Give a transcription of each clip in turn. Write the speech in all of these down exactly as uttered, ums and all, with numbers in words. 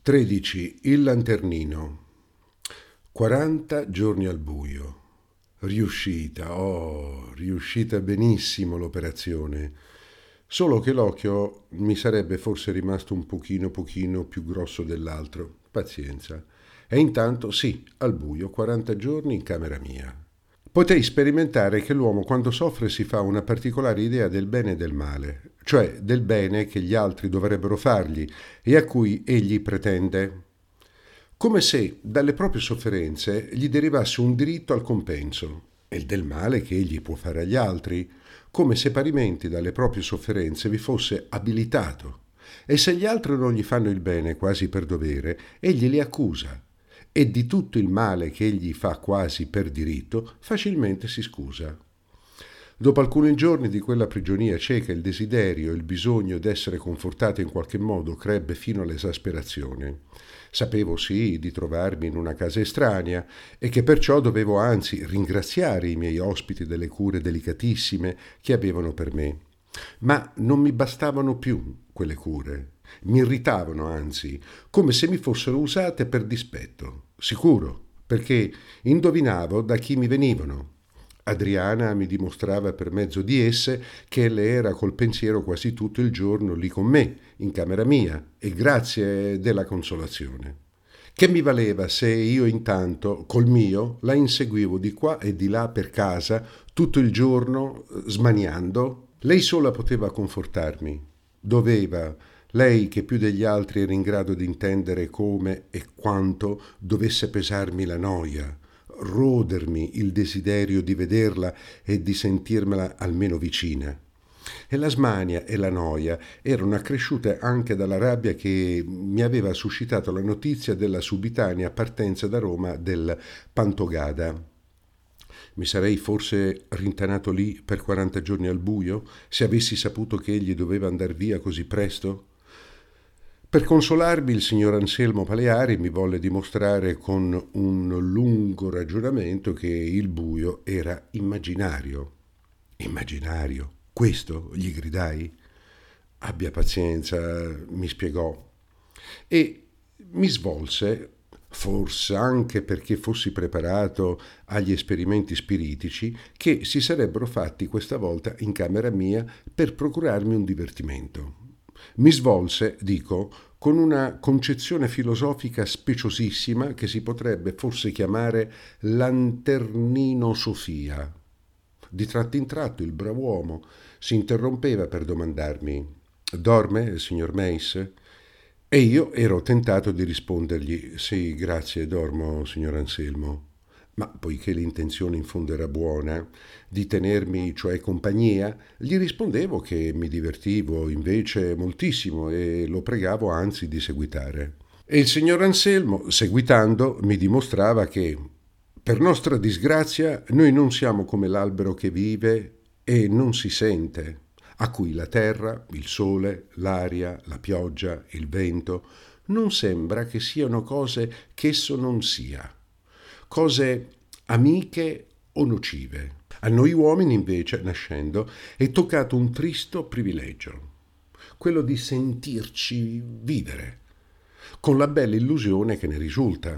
tredici. Il lanternino. quaranta giorni al buio. Riuscita, oh, riuscita benissimo l'operazione. Solo che l'occhio mi sarebbe forse rimasto un pochino pochino più grosso dell'altro. Pazienza. E intanto sì, al buio, quaranta giorni in camera mia. Potei sperimentare che l'uomo quando soffre si fa una particolare idea del bene e del male, cioè del bene che gli altri dovrebbero fargli e a cui egli pretende, come se dalle proprie sofferenze gli derivasse un diritto al compenso, e del male che egli può fare agli altri, come se parimenti dalle proprie sofferenze vi fosse abilitato, e se gli altri non gli fanno il bene quasi per dovere, egli li accusa, e di tutto il male che egli fa quasi per diritto, facilmente si scusa. Dopo alcuni giorni di quella prigionia cieca, il desiderio e il bisogno d'essere confortato in qualche modo crebbe fino all'esasperazione. Sapevo sì di trovarmi in una casa estranea e che perciò dovevo anzi ringraziare i miei ospiti delle cure delicatissime che avevano per me. Ma non mi bastavano più quelle cure. Mi irritavano, anzi, come se mi fossero usate per dispetto. Sicuro, perché indovinavo da chi mi venivano. Adriana mi dimostrava per mezzo di esse che le era col pensiero quasi tutto il giorno lì con me, in camera mia, e grazie della consolazione. Che mi valeva se io intanto, col mio, la inseguivo di qua e di là per casa, tutto il giorno, smaniando? Lei sola poteva confortarmi. Doveva, lei che più degli altri era in grado di intendere come e quanto dovesse pesarmi la noia, rodermi il desiderio di vederla e di sentirmela almeno vicina. E la smania e la noia erano accresciute anche dalla rabbia che mi aveva suscitato la notizia della subitanea partenza da Roma del Pantogada. Mi sarei forse rintanato lì per quaranta giorni al buio se avessi saputo che egli doveva andar via così presto? Per consolarmi il signor Anselmo Paleari mi volle dimostrare con un lungo ragionamento che il buio era immaginario. Immaginario? Questo? Gli gridai. Abbia pazienza, mi spiegò. E mi svolse, forse anche perché fossi preparato agli esperimenti spiritici, che si sarebbero fatti questa volta in camera mia per procurarmi un divertimento. Mi svolse, dico, con una concezione filosofica speciosissima che si potrebbe forse chiamare lanterninosofia. Di tratto in tratto il brav'uomo si interrompeva per domandarmi: «Dorme, signor Meis?» E io ero tentato di rispondergli: «Sì, grazie, dormo, signor Anselmo». Ma poiché l'intenzione in fondo era buona, di tenermi cioè compagnia, gli rispondevo che mi divertivo invece moltissimo e lo pregavo anzi di seguitare. E il signor Anselmo, seguitando, mi dimostrava che, per nostra disgrazia, noi non siamo come l'albero che vive e non si sente, a cui la terra, il sole, l'aria, la pioggia, il vento, non sembra che siano cose che esso non sia. Cose amiche o nocive. A noi uomini, invece, nascendo, è toccato un tristo privilegio, quello di sentirci vivere, con la bella illusione che ne risulta,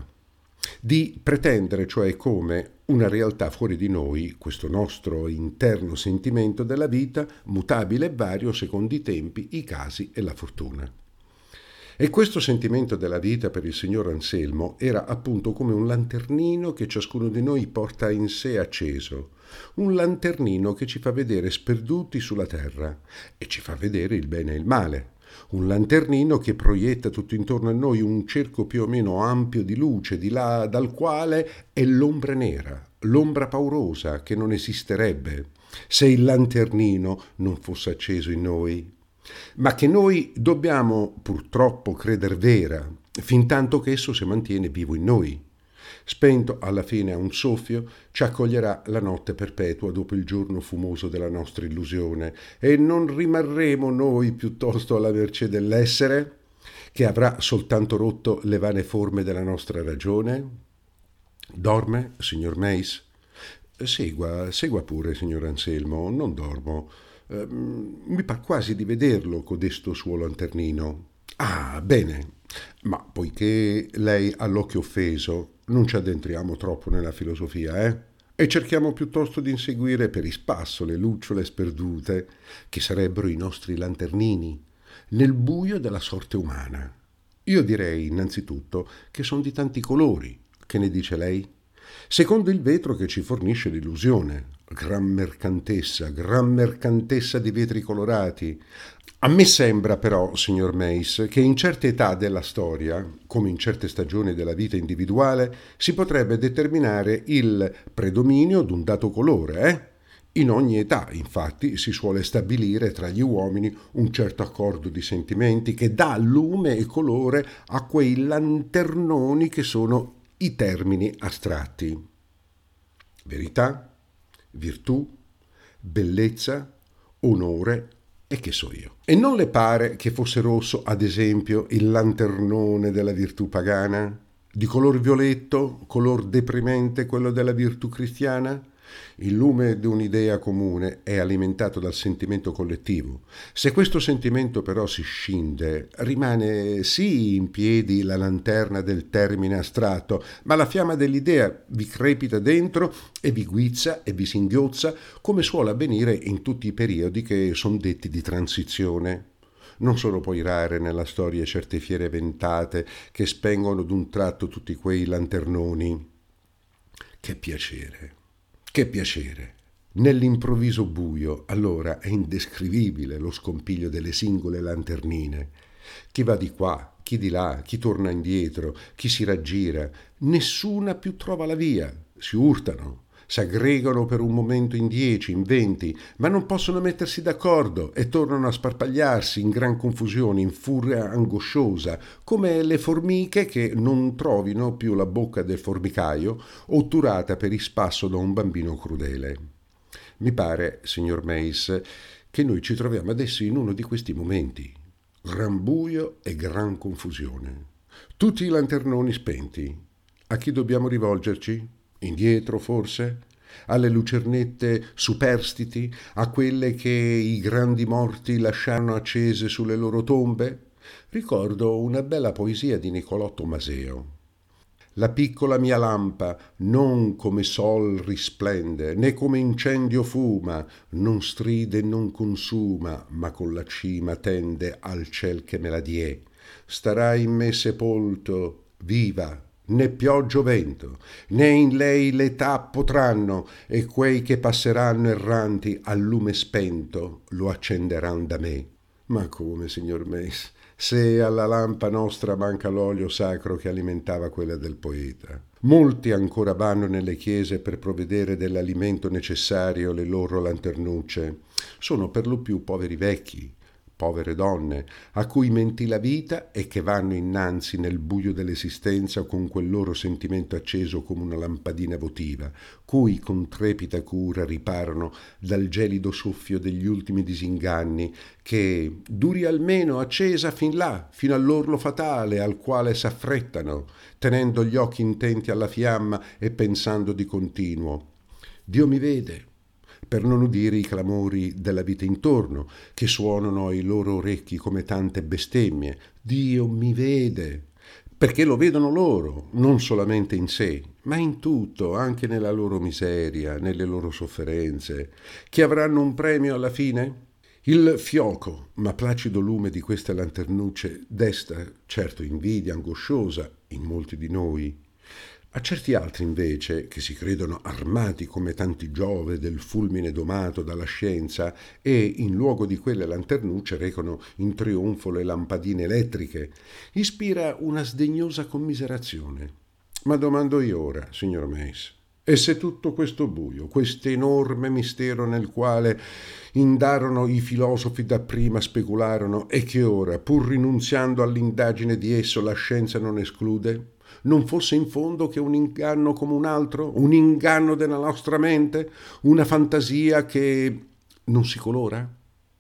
di pretendere, cioè come una realtà fuori di noi, questo nostro interno sentimento della vita, mutabile e vario secondo i tempi, i casi e la fortuna. E questo sentimento della vita per il signor Anselmo era appunto come un lanternino che ciascuno di noi porta in sé acceso, un lanternino che ci fa vedere sperduti sulla terra e ci fa vedere il bene e il male, un lanternino che proietta tutto intorno a noi un cerco più o meno ampio di luce, di là dal quale è l'ombra nera, l'ombra paurosa che non esisterebbe se il lanternino non fosse acceso in noi, ma che noi dobbiamo purtroppo creder vera, fin tanto che esso si mantiene vivo in noi. Spento alla fine a un soffio, ci accoglierà la notte perpetua dopo il giorno fumoso della nostra illusione, e non rimarremo noi piuttosto alla mercé dell'essere, che avrà soltanto rotto le vane forme della nostra ragione? Dorme, signor Meis? Segua, segua pure, signor Anselmo, non dormo. Uh, mi par quasi di vederlo codesto suo lanternino. Ah, bene. Ma poiché lei ha l'occhio offeso, non ci addentriamo troppo nella filosofia, eh? E cerchiamo piuttosto di inseguire per ispasso le lucciole sperdute, che sarebbero i nostri lanternini, nel buio della sorte umana. Io direi innanzitutto che sono di tanti colori. Che ne dice lei? Secondo il vetro che ci fornisce l'illusione, gran mercantessa, gran mercantessa di vetri colorati. A me sembra però, signor Mace, che in certe età della storia, come in certe stagioni della vita individuale, si potrebbe determinare il predominio d'un dato colore, eh? In ogni età, infatti, si suole stabilire tra gli uomini un certo accordo di sentimenti che dà lume e colore a quei lanternoni che sono i termini astratti. Verità, virtù, bellezza, onore e che so io. E non le pare che fosse rosso, ad esempio, il lanternone della virtù pagana? Di color violetto, color deprimente quello della virtù cristiana? Il lume di un'idea comune è alimentato dal sentimento collettivo. Se questo sentimento però si scinde, rimane sì in piedi la lanterna del termine astratto, ma la fiamma dell'idea vi crepita dentro e vi guizza e vi singhiozza, come suole avvenire in tutti i periodi che sono detti di transizione. Non sono poi rare nella storia certe fiere ventate che spengono d'un tratto tutti quei lanternoni. Che piacere! Che piacere! Nell'improvviso buio, allora è indescrivibile lo scompiglio delle singole lanternine. Chi va di qua, chi di là, chi torna indietro, chi si raggira, nessuna più trova la via. Si urtano, s'aggregano per un momento in dieci, in venti, ma non possono mettersi d'accordo e tornano a sparpagliarsi in gran confusione, in furia angosciosa, come le formiche che non trovino più la bocca del formicaio, otturata per ispasso da un bambino crudele. Mi pare, signor Mace, che noi ci troviamo adesso in uno di questi momenti. Gran buio e gran confusione. Tutti i lanternoni spenti. A chi dobbiamo rivolgerci? Indietro, forse? Alle lucernette superstiti? A quelle che i grandi morti lasciarono accese sulle loro tombe? Ricordo una bella poesia di Niccolò Tommaseo. La piccola mia lampa non come sol risplende, né come incendio fuma, non stride e non consuma, ma con la cima tende al ciel che me la die. Starà in me sepolto, viva, né pioggia o vento, né in lei l'età potranno, e quei che passeranno erranti al lume spento lo accenderan da me. Ma come, signor Mace, se alla lampa nostra manca l'olio sacro che alimentava quella del poeta? Molti ancora vanno nelle chiese per provvedere dell'alimento necessario alle loro lanternucce. Sono per lo più poveri vecchi, povere donne, a cui mentì la vita e che vanno innanzi nel buio dell'esistenza con quel loro sentimento acceso come una lampadina votiva, cui con trepida cura riparano dal gelido soffio degli ultimi disinganni, che duri almeno accesa fin là, fino all'orlo fatale al quale s'affrettano, tenendo gli occhi intenti alla fiamma e pensando di continuo: Dio mi vede, per non udire i clamori della vita intorno, che suonano ai loro orecchi come tante bestemmie. Dio mi vede, perché lo vedono loro, non solamente in sé, ma in tutto, anche nella loro miseria, nelle loro sofferenze, che avranno un premio alla fine? Il fioco, ma placido lume di queste lanternucce desta certo invidia angosciosa in molti di noi. A certi altri invece, che si credono armati come tanti Giove del fulmine domato dalla scienza e in luogo di quelle lanternucce recano in trionfo le lampadine elettriche, ispira una sdegnosa commiserazione. Ma domando io ora, signor Mace, e se tutto questo buio, questo enorme mistero nel quale indarono i filosofi dapprima specularono e che ora, pur rinunziando all'indagine di esso, la scienza non esclude, non fosse in fondo che un inganno come un altro, un inganno della nostra mente, una fantasia che non si colora?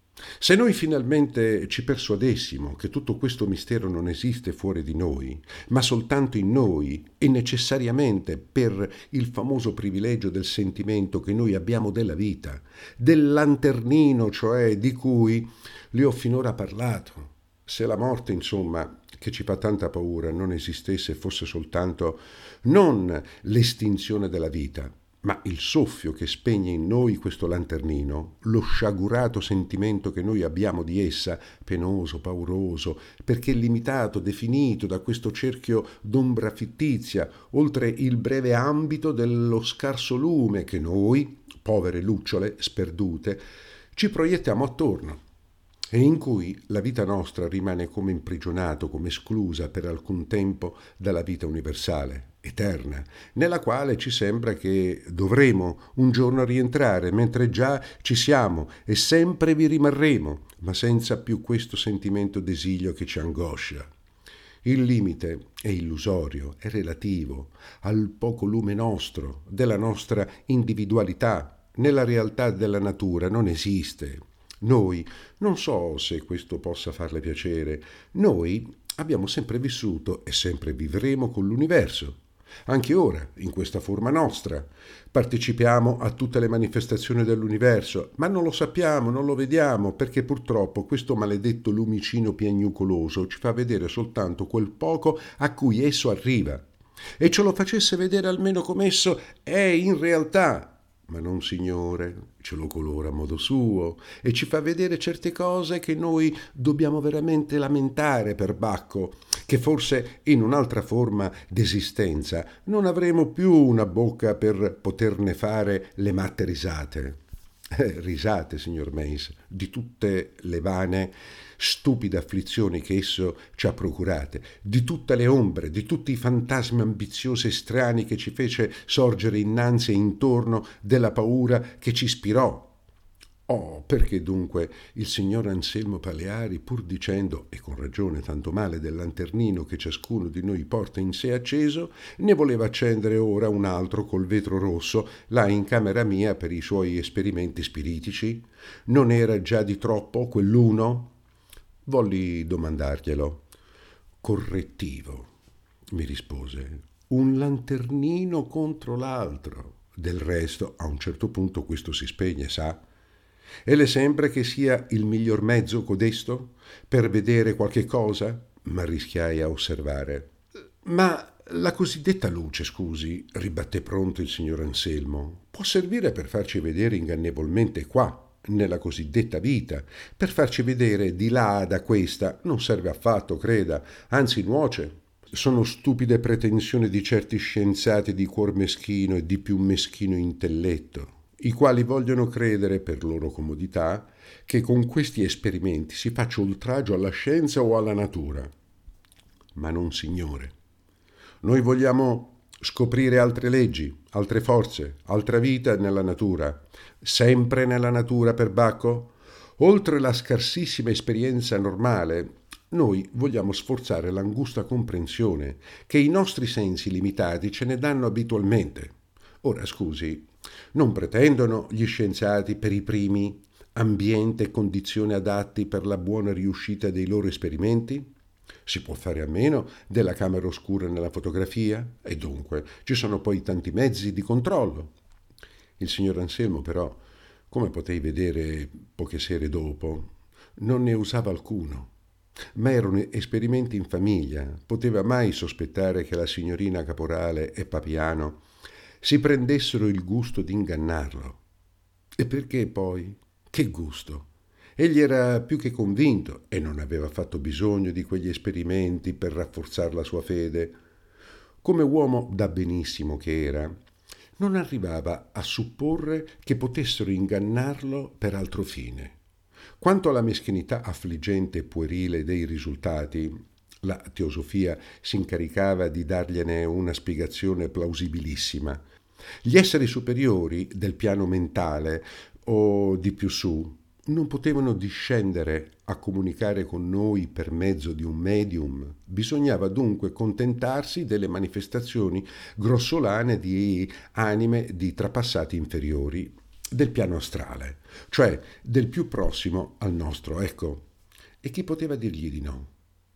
Se noi finalmente ci persuadessimo che tutto questo mistero non esiste fuori di noi, ma soltanto in noi e necessariamente per il famoso privilegio del sentimento che noi abbiamo della vita, del lanternino, cioè, di cui le ho finora parlato, se la morte, insomma, che ci fa tanta paura non esistesse e fosse soltanto non l'estinzione della vita, ma il soffio che spegne in noi questo lanternino, lo sciagurato sentimento che noi abbiamo di essa, penoso, pauroso, perché limitato, definito da questo cerchio d'ombra fittizia, oltre il breve ambito dello scarso lume che noi, povere lucciole sperdute, ci proiettiamo attorno, e in cui la vita nostra rimane come imprigionato, come esclusa per alcun tempo dalla vita universale, eterna, nella quale ci sembra che dovremo un giorno rientrare, mentre già ci siamo e sempre vi rimarremo, ma senza più questo sentimento d'esilio che ci angoscia. Il limite è illusorio, è relativo al poco lume nostro, della nostra individualità. Nella realtà della natura non esiste. Noi, non so se questo possa farle piacere, noi abbiamo sempre vissuto e sempre vivremo con l'universo. Anche ora, in questa forma nostra, partecipiamo a tutte le manifestazioni dell'universo, ma non lo sappiamo, non lo vediamo, perché purtroppo questo maledetto lumicino piagnucoloso ci fa vedere soltanto quel poco a cui esso arriva. E ce lo facesse vedere almeno come esso è in realtà. Ma non, signore, ce lo colora a modo suo e ci fa vedere certe cose che noi dobbiamo veramente lamentare per Bacco, che forse in un'altra forma d'esistenza non avremo più una bocca per poterne fare le matte risate. Eh, risate, signor Meis, di tutte le vane, stupide afflizioni che esso ci ha procurate, di tutte le ombre, di tutti i fantasmi ambiziosi e strani che ci fece sorgere innanzi e intorno della paura che ci ispirò. Oh, perché dunque il signor Anselmo Paleari, pur dicendo, e con ragione, tanto male del lanternino che ciascuno di noi porta in sé acceso, ne voleva accendere ora un altro col vetro rosso là in camera mia per i suoi esperimenti spiritici? Non era già di troppo quell'uno? Volli domandarglielo. Correttivo, mi rispose, un lanternino contro l'altro. Del resto, a un certo punto questo si spegne, sa? E le sembra che sia il miglior mezzo codesto per vedere qualche cosa? M'arrischiai a osservare. Ma la cosiddetta luce, scusi, ribatté pronto il signor Anselmo, può servire per farci vedere ingannevolmente qua, nella cosiddetta vita, per farci vedere di là da questa non serve affatto, creda, anzi nuoce. Sono stupide pretensioni di certi scienziati di cuor meschino e di più meschino intelletto, i quali vogliono credere, per loro comodità, che con questi esperimenti si faccia oltraggio alla scienza o alla natura. Ma non, signore. Noi vogliamo scoprire altre leggi, altre forze, altra vita nella natura, sempre nella natura, per Bacco. Oltre la scarsissima esperienza normale, noi vogliamo sforzare l'angusta comprensione che i nostri sensi limitati ce ne danno abitualmente. Ora, scusi, non pretendono gli scienziati per i primi ambiente e condizioni adatti per la buona riuscita dei loro esperimenti? Si può fare a meno della camera oscura nella fotografia? E dunque ci sono poi tanti mezzi di controllo. Il signor Anselmo, però, come potei vedere poche sere dopo, non ne usava alcuno. Ma erano esperimenti in famiglia. Poteva mai sospettare che la signorina Caporale e Papiano si prendessero il gusto di ingannarlo? E perché poi? Che gusto? Egli era più che convinto e non aveva fatto bisogno di quegli esperimenti per rafforzare la sua fede. Come uomo da benissimo che era, non arrivava a supporre che potessero ingannarlo per altro fine. Quanto alla meschinità affliggente e puerile dei risultati, la teosofia si incaricava di dargliene una spiegazione plausibilissima. Gli esseri superiori del piano mentale o di più su non potevano discendere a comunicare con noi per mezzo di un medium. Bisognava dunque contentarsi delle manifestazioni grossolane di anime di trapassati inferiori del piano astrale, cioè del più prossimo al nostro, ecco. E chi poteva dirgli di no?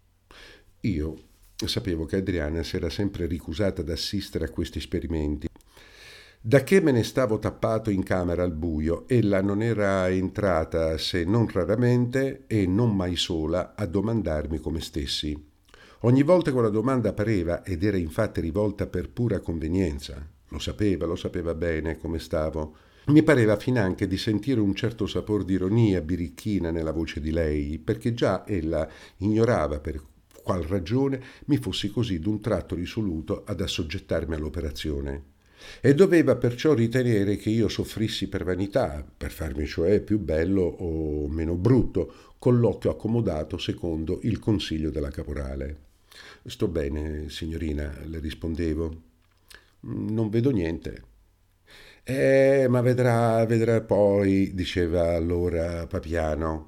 Io sapevo che Adriana si era sempre ricusata ad assistere a questi esperimenti. Da che me ne stavo tappato in camera al buio, ella non era entrata se non raramente e non mai sola a domandarmi come stessi. Ogni volta che una domanda pareva, ed era infatti rivolta per pura convenienza, lo sapeva, lo sapeva bene come stavo, mi pareva finanche di sentire un certo sapor di ironia birichina nella voce di lei, perché già ella ignorava per qual ragione mi fossi così d'un tratto risoluto ad assoggettarmi all'operazione. E doveva perciò ritenere che io soffrissi per vanità, per farmi cioè più bello o meno brutto, con l'occhio accomodato secondo il consiglio della caporale. Sto bene, signorina, le rispondevo. Non vedo niente. Eh, ma vedrà, vedrà poi, diceva allora Papiano.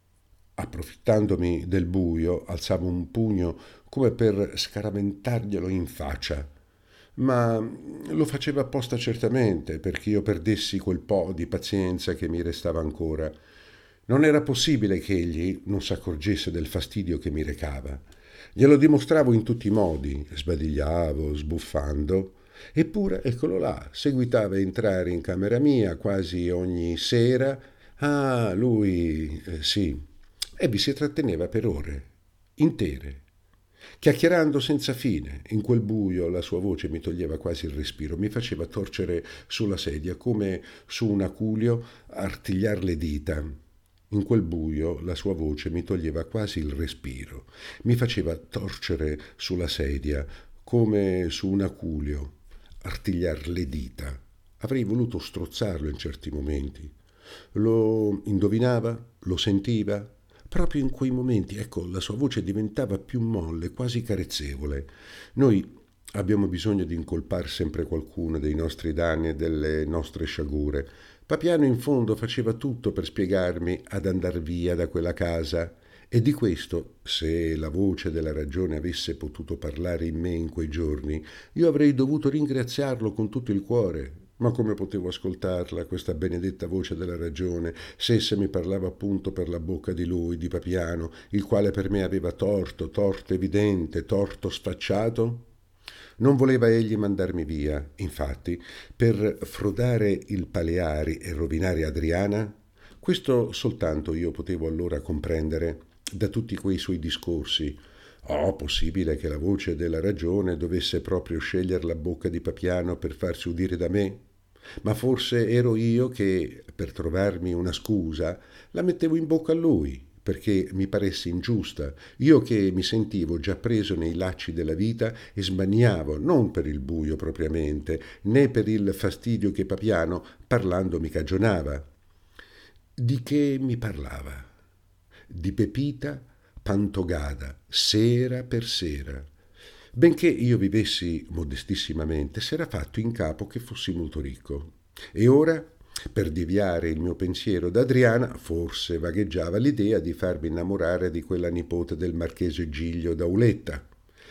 Approfittandomi del buio, alzavo un pugno come per scaraventarglielo in faccia. Ma lo faceva apposta certamente, perché io perdessi quel po' di pazienza che mi restava ancora. Non era possibile che egli non s'accorgesse del fastidio che mi recava. Glielo dimostravo in tutti i modi, sbadigliavo, sbuffando. Eppure, eccolo là, seguitava a entrare in camera mia quasi ogni sera. Ah, lui, eh, sì. E vi si tratteneva per ore, intere, chiacchierando senza fine. In quel buio la sua voce mi toglieva quasi il respiro, mi faceva torcere sulla sedia come su un aculeo artigliar le dita. In quel buio la sua voce mi toglieva quasi il respiro, mi faceva torcere sulla sedia come su un aculeo artigliar le dita. Avrei voluto strozzarlo in certi momenti. Lo indovinava? Lo sentiva? Proprio in quei momenti, ecco, la sua voce diventava più molle, quasi carezzevole. Noi abbiamo bisogno di incolpar sempre qualcuno dei nostri danni e delle nostre sciagure. Papiano in fondo faceva tutto per spiegarmi ad andar via da quella casa, e di questo, se la voce della ragione avesse potuto parlare in me in quei giorni, io avrei dovuto ringraziarlo con tutto il cuore. Ma come potevo ascoltarla, questa benedetta voce della ragione, se essa mi parlava appunto per la bocca di lui, di Papiano, il quale per me aveva torto, torto evidente, torto sfacciato? Non voleva egli mandarmi via, infatti, per frodare il Paleari e rovinare Adriana? Questo soltanto io potevo allora comprendere da tutti quei suoi discorsi. Oh, possibile che la voce della ragione dovesse proprio scegliere la bocca di Papiano per farsi udire da me? Ma forse ero io che, per trovarmi una scusa, la mettevo in bocca a lui, perché mi paresse ingiusta, io che mi sentivo già preso nei lacci della vita e smaniavo, non per il buio propriamente, né per il fastidio che Papiano, parlando, mi cagionava. Di che mi parlava? Di Pepita Pantogada, sera per sera. Benché io vivessi modestissimamente, s'era fatto in capo che fossi molto ricco. E ora, per deviare il mio pensiero da Adriana, forse vagheggiava l'idea di farmi innamorare di quella nipote del marchese Giglio d'Auletta.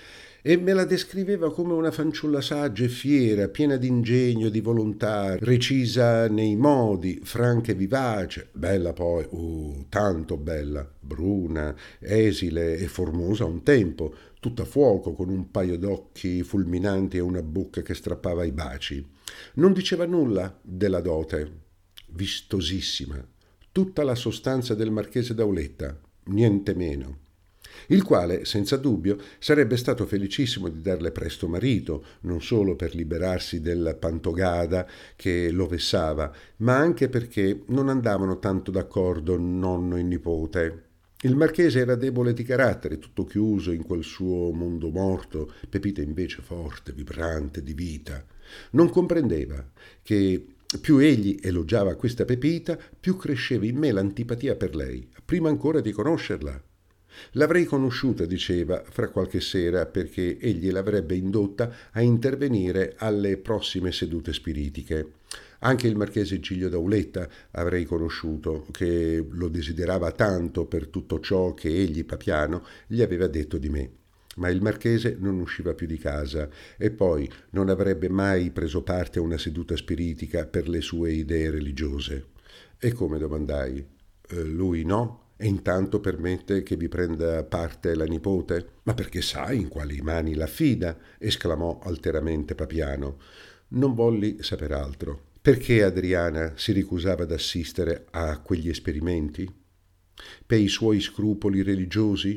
E me la descriveva come una fanciulla saggia e fiera, piena d'ingegno, di volontà, recisa nei modi, franca e vivace, bella poi, uh, tanto bella, bruna, esile e formosa a un tempo, tutta fuoco, con un paio d'occhi fulminanti e una bocca che strappava i baci. Non diceva nulla della dote, vistosissima, tutta la sostanza del marchese d'Auletta, niente meno, il quale, senza dubbio, sarebbe stato felicissimo di darle presto marito, non solo per liberarsi del Pantogada che lo vessava, ma anche perché non andavano tanto d'accordo nonno e nipote. Il marchese era debole di carattere, tutto chiuso in quel suo mondo morto, Pepita invece forte, vibrante, di vita. Non comprendeva che più egli elogiava questa Pepita, più cresceva in me l'antipatia per lei, prima ancora di conoscerla. L'avrei conosciuta, diceva, fra qualche sera, perché egli l'avrebbe indotta a intervenire alle prossime sedute spiritiche. Anche il marchese Giglio d'Auletta avrei conosciuto, che lo desiderava tanto per tutto ciò che egli, Papiano, gli aveva detto di me. Ma il marchese non usciva più di casa e poi non avrebbe mai preso parte a una seduta spiritica per le sue idee religiose. E come, domandai? Eh, lui no? E intanto permette che vi prenda parte la nipote? Ma perché sai in quali mani l'affida? Esclamò alteramente Papiano. Non volli saper altro. Perché Adriana si ricusava d'assistere a quegli esperimenti? Per i suoi scrupoli religiosi?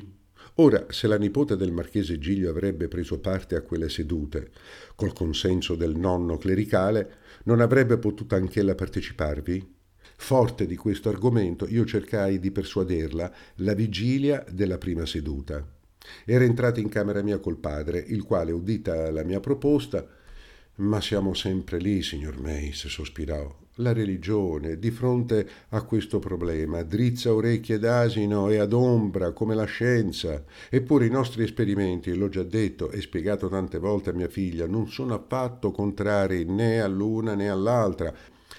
Ora, se la nipote del marchese Giglio avrebbe preso parte a quelle sedute, col consenso del nonno clericale, non avrebbe potuto anch'ella parteciparvi? Forte di questo argomento, io cercai di persuaderla la vigilia della prima seduta. Era entrata in camera mia col padre, il quale, udita la mia proposta, «Ma siamo sempre lì, signor Meis», sospirò. «La religione, di fronte a questo problema, drizza orecchie d'asino e adombra come la scienza. Eppure i nostri esperimenti, l'ho già detto e spiegato tante volte a mia figlia, non sono affatto contrari né all'una né all'altra.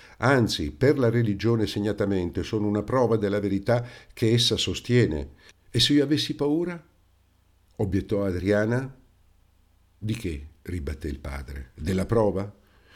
Anzi, per la religione segnatamente sono una prova della verità che essa sostiene. E se io avessi paura?» obiettò Adriana. «Di che?» ribatté il padre. «Della prova?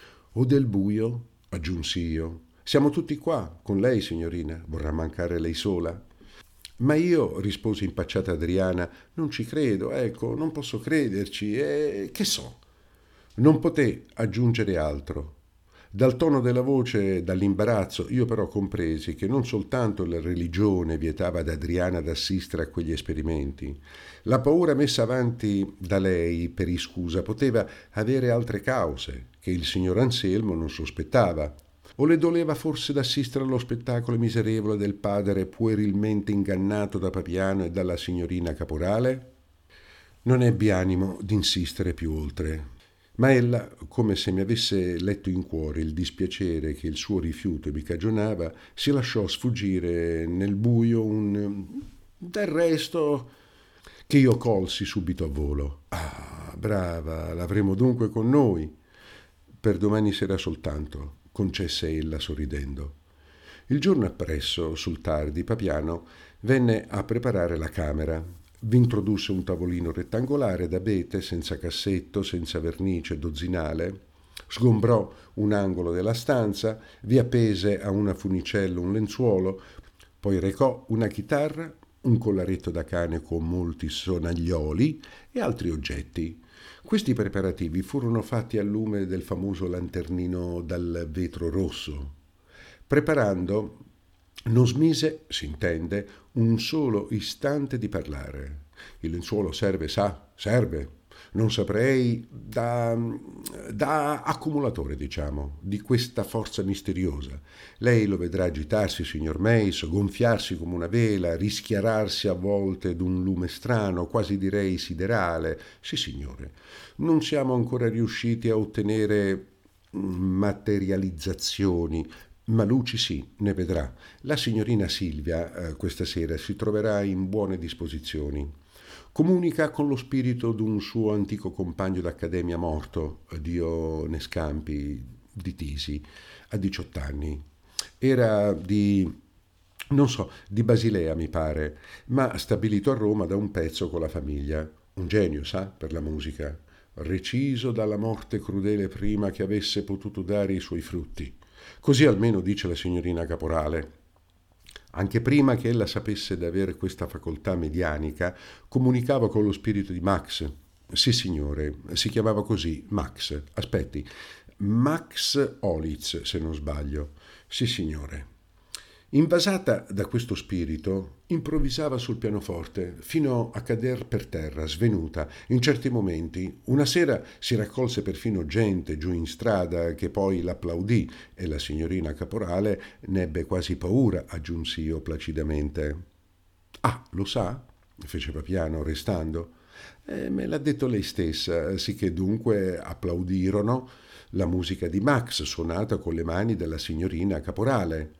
O del buio?» aggiunsi io. «Siamo tutti qua, con lei, signorina. Vorrà mancare lei sola?» «Ma io», rispose impacciata Adriana, «non ci credo, ecco, non posso crederci, e che so». Non poté aggiungere altro. Dal tono della voce, dall'imbarazzo, io però compresi che non soltanto la religione vietava ad Adriana d'assistere a quegli esperimenti. La paura messa avanti da lei per iscusa poteva avere altre cause, che il signor Anselmo non sospettava. O le doleva forse d'assistere allo spettacolo miserevole del padre puerilmente ingannato da Papiano e dalla signorina Caporale? Non ebbi animo d'insistere più oltre. Ma ella, come se mi avesse letto in cuore il dispiacere che il suo rifiuto mi cagionava, si lasciò sfuggire nel buio un «del resto», che io colsi subito a volo. «Ah, brava, l'avremo dunque con noi?» «Per domani sera soltanto», concesse ella sorridendo. Il giorno appresso, sul tardi, Papiano venne a preparare la camera. Vi introdusse un tavolino rettangolare d'abete, senza cassetto, senza vernice, dozzinale. Sgombrò un angolo della stanza, vi appese a una funicella un lenzuolo, poi recò una chitarra, un collaretto da cane con molti sonaglioli e altri oggetti. Questi preparativi furono fatti al lume del famoso lanternino dal vetro rosso. Preparando, non smise, si intende, un solo istante di parlare. «Il lenzuolo serve, sa, serve. Non saprei, da, da accumulatore, diciamo, di questa forza misteriosa. Lei lo vedrà agitarsi, signor Meis, gonfiarsi come una vela, rischiararsi a volte d'un lume strano, quasi direi siderale. Sì, signore, non siamo ancora riusciti a ottenere materializzazioni, ma luci sì, ne vedrà. La signorina Silvia eh, questa sera si troverà in buone disposizioni. Comunica con lo spirito d'un suo antico compagno d'accademia morto, Dio ne scampi, di Tisi, a diciotto anni. Era di, non so, di Basilea mi pare, ma stabilito a Roma da un pezzo con la famiglia. Un genio, sa, per la musica. Reciso dalla morte crudele prima che avesse potuto dare i suoi frutti. Così almeno dice la signorina Caporale. Anche prima che ella sapesse d'avere questa facoltà medianica, comunicava con lo spirito di Max. Sì, signore, si chiamava così, Max. Aspetti, Max Olitz, se non sbaglio. Sì, signore. Invasata da questo spirito, improvvisava sul pianoforte fino a cader per terra, svenuta. In certi momenti, una sera si raccolse perfino gente giù in strada che poi l'applaudì e la signorina Caporale ne ebbe quasi paura, aggiunsi io placidamente. «Ah, lo sa?» fece Papiano, restando. Eh, me l'ha detto lei stessa, sicché dunque applaudirono la musica di Max suonata con le mani della signorina Caporale.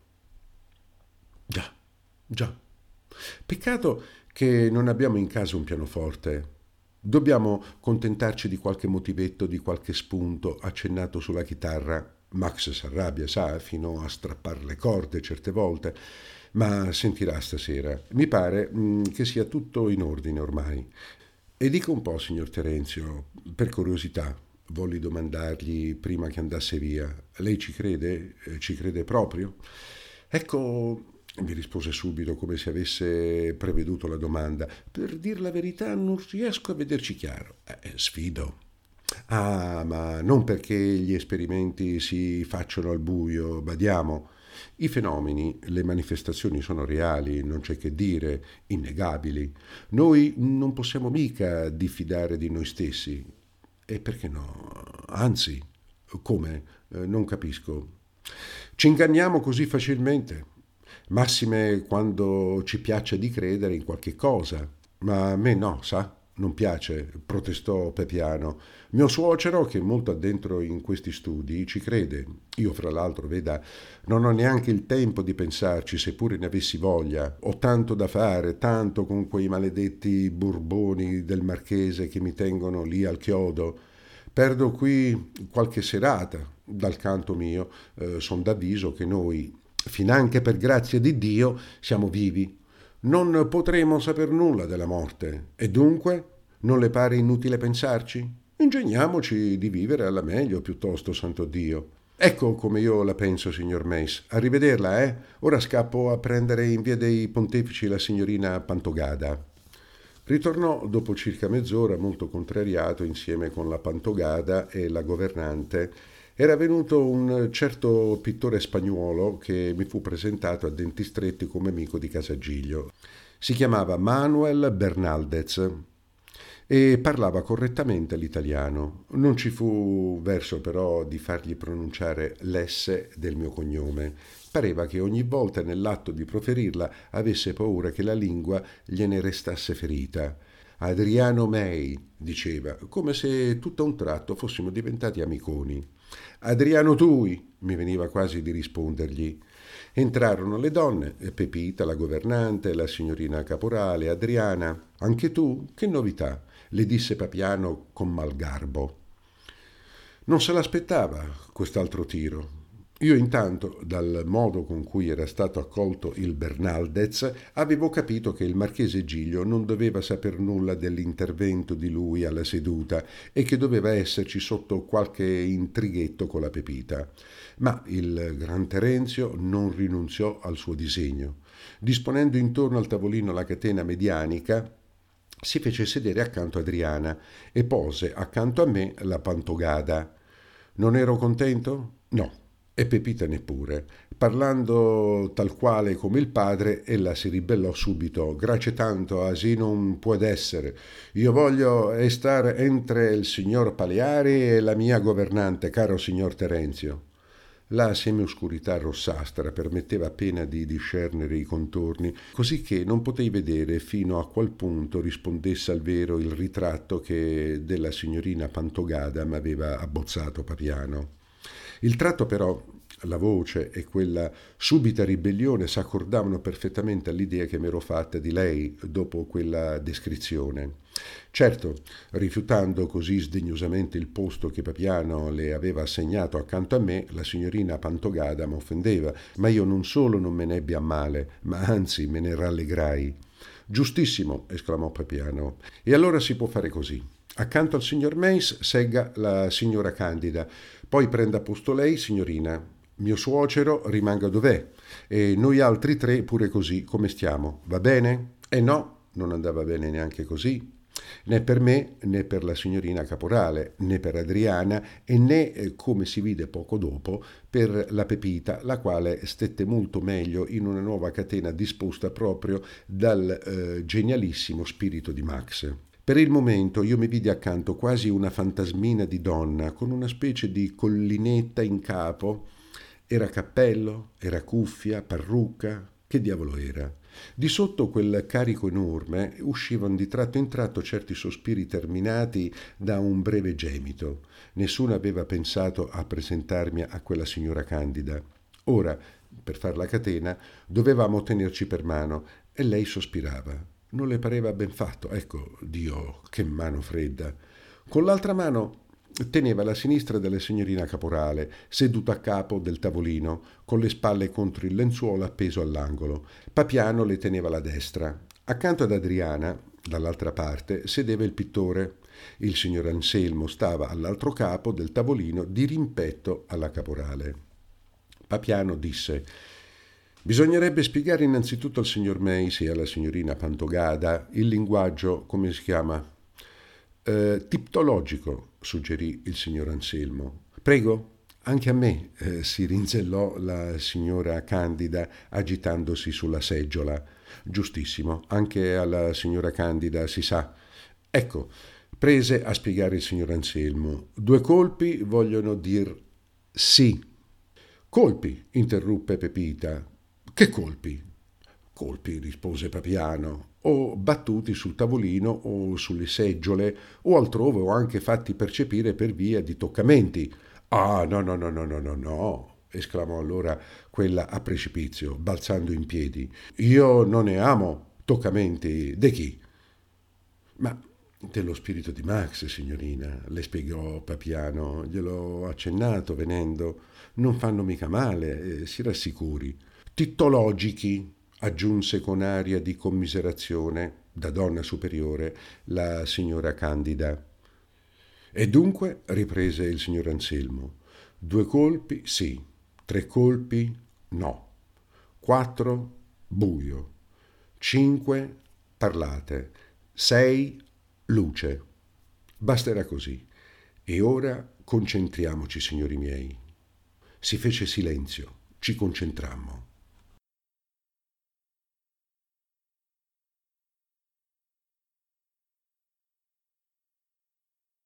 Già, già. Peccato che non abbiamo in casa un pianoforte. Dobbiamo contentarci di qualche motivetto, di qualche spunto accennato sulla chitarra. Max s'arrabbia, sa, fino a strappar le corde certe volte, ma sentirà stasera. Mi pare mh, che sia tutto in ordine ormai. E dica un po', signor Terenzio, per curiosità, volli domandargli prima che andasse via. Lei ci crede? Ci crede proprio? Ecco, mi rispose subito come se avesse preveduto la domanda. Per dir la verità non riesco a vederci chiaro. Eh, sfido. Ah, ma non perché gli esperimenti si facciano al buio, badiamo. I fenomeni, le manifestazioni sono reali, non c'è che dire, innegabili. Noi non possiamo mica diffidare di noi stessi. E perché no? Anzi, come? Eh, non capisco. Ci inganniamo così facilmente, massime quando ci piace di credere in qualche cosa. Ma a me no, sa? Non piace, protestò Pepiano. Mio suocero, che è molto addentro in questi studi, ci crede. Io, fra l'altro, veda, non ho neanche il tempo di pensarci, seppure ne avessi voglia. Ho tanto da fare, tanto con quei maledetti burboni del marchese che mi tengono lì al chiodo. Perdo qui qualche serata. Dal canto mio, eh, son d'avviso che noi, finanche per grazia di Dio, siamo vivi. Non potremo saper nulla della morte e dunque non le pare inutile pensarci? Ingegniamoci di vivere alla meglio piuttosto, santo Dio. Ecco come io la penso, signor Mace. Arrivederla, eh? Ora scappo a prendere in via dei Pontefici la signorina Pantogada. Ritornò dopo circa mezz'ora molto contrariato insieme con la Pantogada e la governante. Era venuto un certo pittore spagnuolo che mi fu presentato a denti stretti come amico di casa Giglio. Si chiamava Manuel Bernaldez e parlava correttamente l'italiano. Non ci fu verso però di fargli pronunciare l'esse del mio cognome. Pareva che ogni volta nell'atto di proferirla avesse paura che la lingua gliene restasse ferita. Adriano May, diceva, come se tutto a un tratto fossimo diventati amiconi. Adriano Tui, mi veniva quasi di rispondergli. Entrarono le donne, Pepita, la governante, la signorina Caporale, Adriana. Anche tu? Che novità? Le disse Papiano con malgarbo. Non se l'aspettava quest'altro tiro. Io intanto, dal modo con cui era stato accolto il Bernaldez, avevo capito che il marchese Giglio non doveva saper nulla dell'intervento di lui alla seduta e che doveva esserci sotto qualche intrighetto con la Pepita. Ma il gran Terenzio non rinunziò al suo disegno. Disponendo intorno al tavolino la catena medianica, si fece sedere accanto a Adriana e pose accanto a me la Pantogada. Non ero contento? No. E Pepita neppure. Parlando tal quale come il padre, ella si ribellò subito. Grazie tanto, asì non può essere. Io voglio stare entre il signor Paleari e la mia governante, caro signor Terenzio. La semioscurità rossastra permetteva appena di discernere i contorni, così che non potei vedere fino a qual punto rispondesse al vero il ritratto che della signorina Pantogada m'aveva abbozzato Papiano. Il tratto però, la voce e quella subita ribellione s'accordavano perfettamente all'idea che m'ero fatta di lei dopo quella descrizione. Certo, rifiutando così sdegnosamente il posto che Papiano le aveva assegnato accanto a me, la signorina Pantogada m'offendeva, ma io non solo non me ne ebbi a male, ma anzi me ne rallegrai. Giustissimo, esclamò Papiano. E allora si può fare così. Accanto al signor Mace segga la signora Candida, poi prenda posto lei, signorina. Mio suocero rimanga dov'è e noi altri tre pure così come stiamo. Va bene? E no, non andava bene neanche così. Né per me, né per la signorina Caporale, né per Adriana e né, come si vide poco dopo, per la Pepita, la quale stette molto meglio in una nuova catena disposta proprio dal eh, genialissimo spirito di Max. Per il momento io mi vidi accanto quasi una fantasmina di donna con una specie di collinetta in capo. Era cappello, era cuffia, parrucca, che diavolo era? Di sotto quel carico enorme uscivano di tratto in tratto certi sospiri terminati da un breve gemito. Nessuno aveva pensato a presentarmi a quella signora Candida. Ora, per far la catena, dovevamo tenerci per mano e lei sospirava. Non le pareva ben fatto. Ecco, Dio, che mano fredda. Con l'altra mano teneva la sinistra della signorina Caporale, seduta a capo del tavolino, con le spalle contro il lenzuolo appeso all'angolo. Papiano le teneva la destra. Accanto ad Adriana, dall'altra parte, sedeva il pittore. Il signor Anselmo stava all'altro capo del tavolino di rimpetto alla Caporale. Papiano disse: bisognerebbe spiegare innanzitutto al signor Mace e alla signorina Pantogada il linguaggio, come si chiama? Eh, tiptologico, suggerì il signor Anselmo. Prego. Anche a me, eh, si rinzelò la signora Candida agitandosi sulla seggiola. Giustissimo, anche alla signora Candida si sa. Ecco, prese a spiegare il signor Anselmo. Due colpi vogliono dir sì. Colpi, interruppe Pepita. Che colpi? Colpi, rispose Papiano, o battuti sul tavolino o sulle seggiole o altrove o anche fatti percepire per via di toccamenti. Ah, no, no, no, no, no, no, no, esclamò allora quella a precipizio, balzando in piedi. Io non ne amo toccamenti. De chi? Ma dello spirito di Max, signorina, le spiegò Papiano. Gliel'ho accennato venendo. Non fanno mica male, eh, si rassicuri. Tittologichi, aggiunse con aria di commiserazione, da donna superiore, la signora Candida. E dunque, riprese il signor Anselmo, due colpi sì, tre colpi no, quattro buio, cinque parlate, sei luce. Basterà così. E ora concentriamoci, signori miei. Si fece silenzio, ci concentrammo.